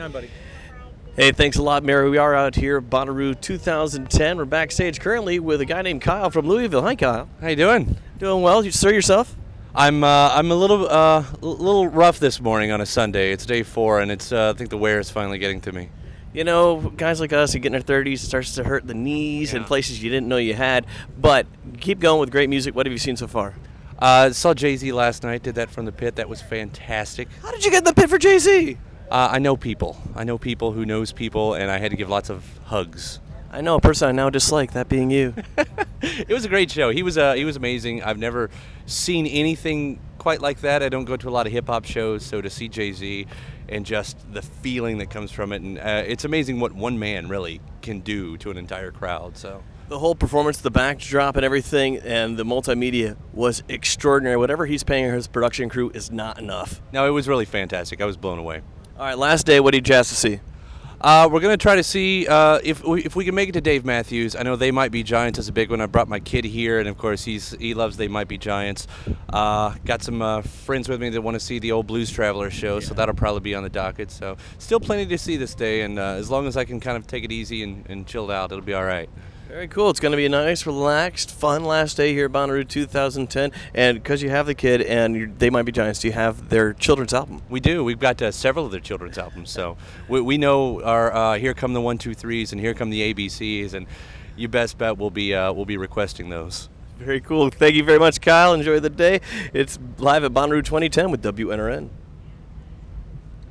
Buddy. Hey, thanks a lot, Mary. We are out here at Bonnaroo 2010. We're backstage currently with a guy named Kyle from Louisville. Hi, Kyle. How you doing? Doing well. You stir yourself? I'm a little rough this morning on a Sunday. It's day 4, and it's I think the wear is finally getting to me. You know, guys like us who get in their 30s, it starts to hurt the knees and places you didn't know you had. But keep going with great music. What have you seen so far? Saw Jay-Z last night. Did that from the pit. That was fantastic. How did you get in the pit for Jay-Z? I know people. I know people who knows people, and I had to give lots of hugs. I know a person I now dislike, that being you. It was a great show. He was amazing. I've never seen anything quite like that. I don't go to a lot of hip-hop shows, so to see Jay-Z and just the feeling that comes from it, and it's amazing what one man really can do to an entire crowd. So the whole performance, the backdrop and everything, and the multimedia was extraordinary. Whatever he's paying his production crew is not enough. No, it was really fantastic. I was blown away. All right, last day, what did you ask to see? We're going to try to see if we can make it to Dave Matthews. I know They Might Be Giants is a big one. I brought my kid here, and of course he loves They Might Be Giants. Got some friends with me that want to see the old Blues Traveler show, so that'll probably be on the docket. So still plenty to see this day, and as long as I can kind of take it easy and chill out, it'll be all right. Very cool. It's going to be a nice, relaxed, fun last day here at Bonnaroo 2010. And because you have the kid and They Might Be Giants, do you have their children's album? We do. We've got several of their children's albums. So we know our Here Come the 1, 2, 3s and Here Come the ABCs, and you best bet we'll be requesting those. Very cool. Thank you very much, Kyle. Enjoy the day. It's live at Bonnaroo 2010 with WNRN.